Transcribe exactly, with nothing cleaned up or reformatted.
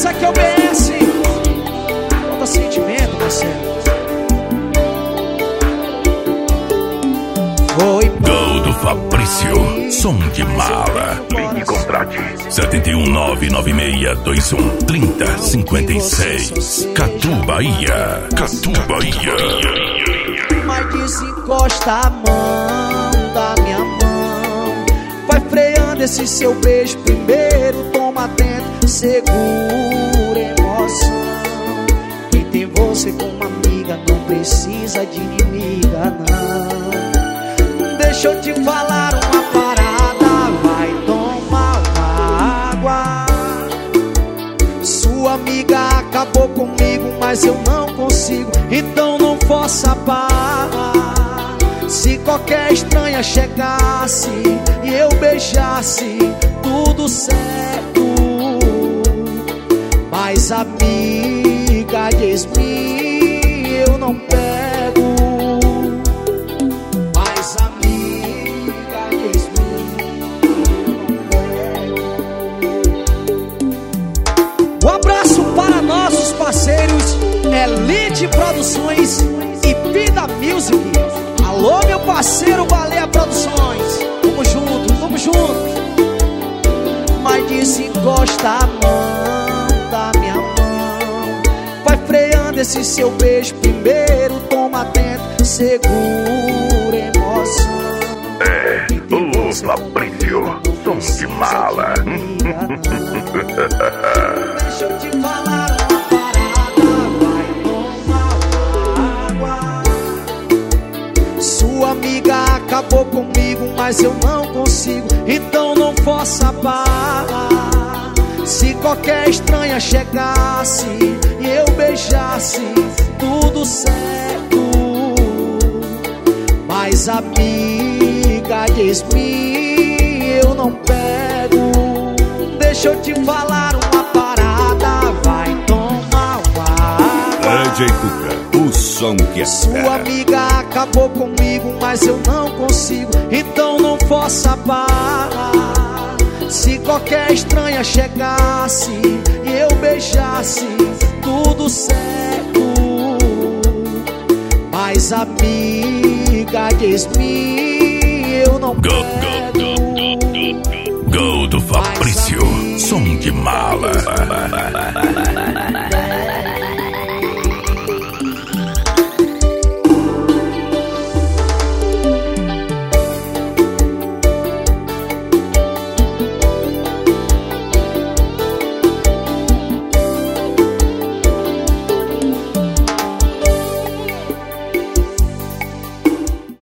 Isso aqui é o B S. Falta sentimento, Marcelo. Foi Gol do Fabrício, som de mala. Ligue e contrate sete um nove nove seis dois um três zero cinco seis. Catu, Bahia. Catu, Bahia. Mas desencosta a mão da minha mão. Vai freando esse seu beijo primeiro. Toma atento, segura emoção. Quem tem você como amiga não precisa de inimiga, não. Deixa eu te falar uma parada, vai tomar uma água. Sua amiga acabou comigo, mas eu não consigo, então não força a barra. Se qualquer estranha chegasse e eu beijasse, tudo certo. Mas amiga, diz-me, eu não pego. Mas amiga, diz-me, eu não pego. Um abraço para nossos parceiros Elite Produções e Vida Music. Alô, meu parceiro Baleia Produções. Tamo junto, tamo junto. Mas desencosta a mão da minha mão. Vai freando esse seu beijo primeiro. Toma atento, segura emoção. É, o Fabrício, som de mala. Deixa eu te falar uma parada, vai tomar água. Sua amiga acabou comigo, mas eu não consigo, então não força a barra. Se qualquer estranha chegasse e eu beijasse, tudo certo. Mas amiga, diz-me, eu não pego. Deixa eu te falar uma parada, vai tomar uma água. D J Cuca, o som que é. Sua amiga acabou comigo, mas eu não consigo, então não força a barra. Se qualquer estranha chegasse e eu beijasse, tudo certo. Mas amiga, diz-me, eu não Go, pego. go, go, go, go. Gol do Fabrício, som de mala.